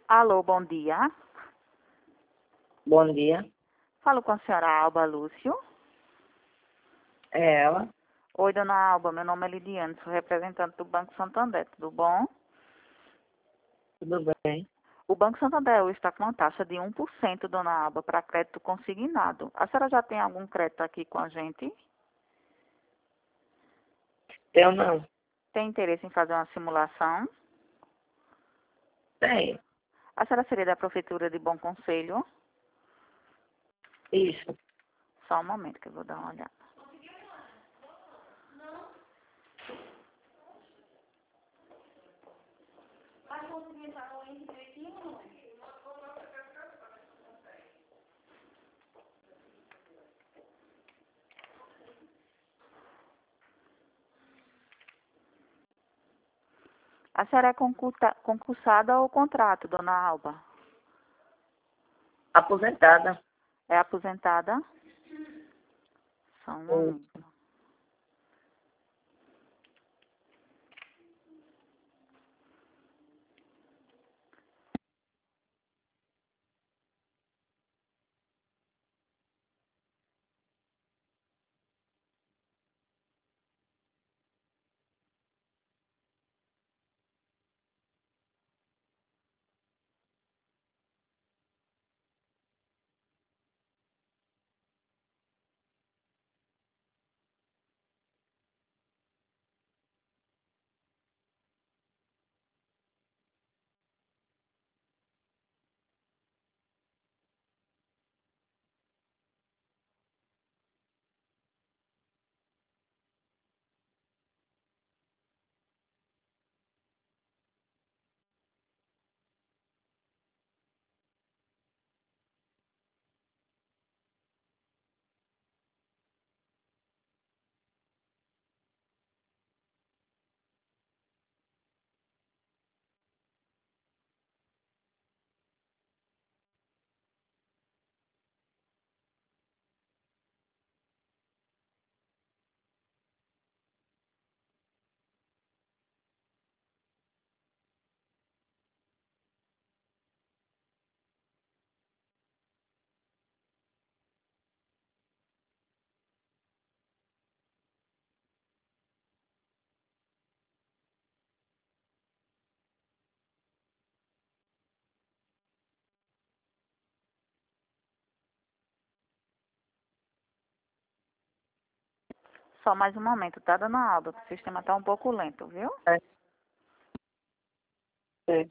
Alô, bom dia. Bom dia. Falo com a senhora Alba Lúcio. É ela? Oi, dona Alba, meu nome é Lidiane, sou representante do Banco Santander, tudo bom? Tudo bem? O Banco Santander hoje está com uma taxa de 1%, dona Alba, para crédito consignado. A senhora já tem algum crédito aqui com a gente? Eu não. Tem interesse em fazer uma simulação? Tenho. A senhora seria da Prefeitura de Bom Conselho? Isso. Só um momento que eu vou dar uma olhada. A senhora é concursada ou contrato, dona Alba? Aposentada. É aposentada? Só um Isso. momento. Só mais um momento, tá, dona Alba? O sistema está um pouco lento, viu? É.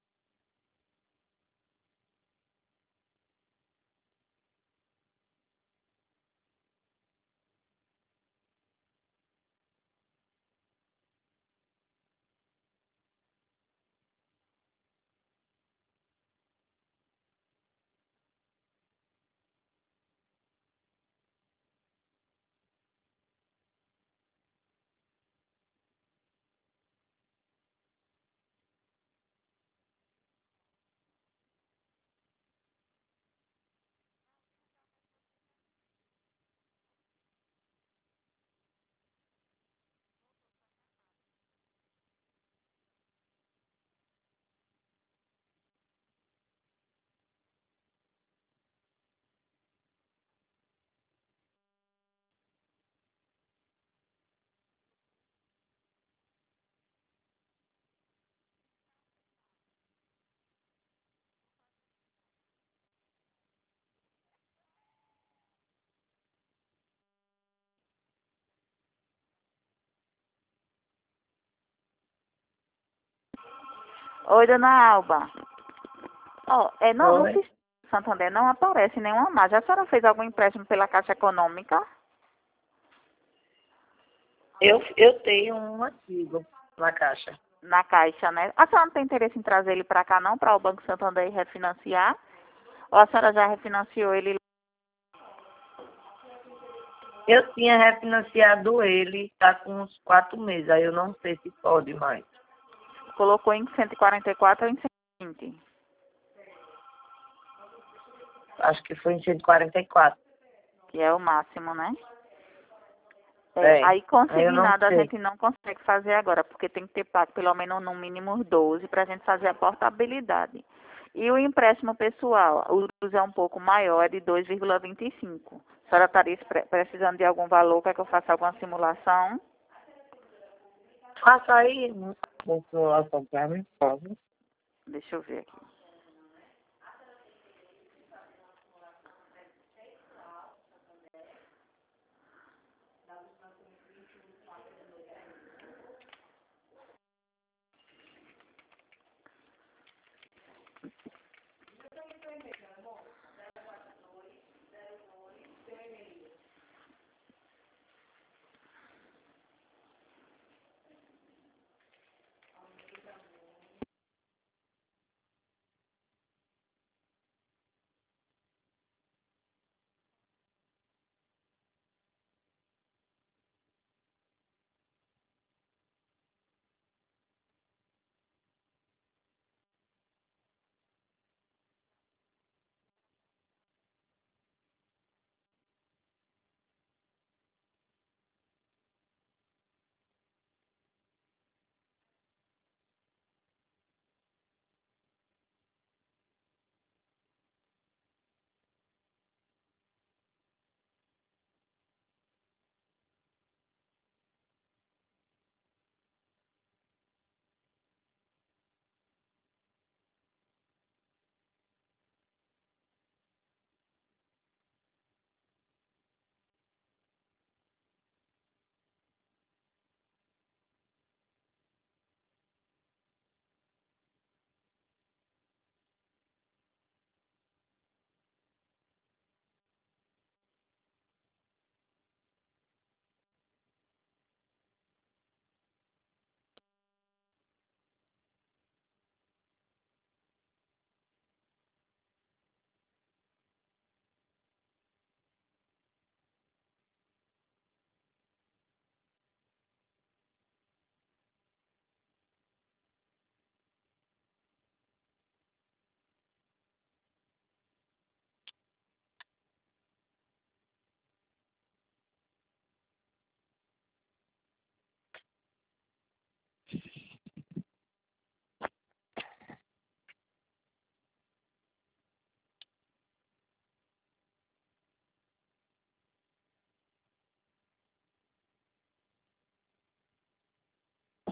Oi, dona Alba. Ó, no Oi. sistema do Santander não aparece nenhuma margem. A senhora fez algum empréstimo pela Caixa Econômica? Eu tenho um antigo na caixa. Na Caixa, né? A senhora não tem interesse em trazer ele para cá, não, para o Banco Santander e refinanciar? Ou a senhora já refinanciou ele? Eu tinha refinanciado ele, tá com uns 4 meses. Aí eu não sei se pode mais. Colocou em 144 ou em 120? Acho que foi em 144. Que é o máximo, né? É. Aí Aí eu não consignado a sei. gente não consegue fazer agora, porque tem que ter pago pelo menos no mínimo 12 para a gente fazer a portabilidade. E o empréstimo pessoal, o juros é um pouco maior, é de 2,25. A senhora estaria precisando de algum valor, quer que eu faça alguma simulação? Faça aí uma simulação para mim, por favor. Deixa eu ver aqui.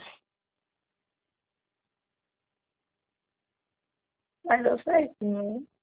Mas deu certinho.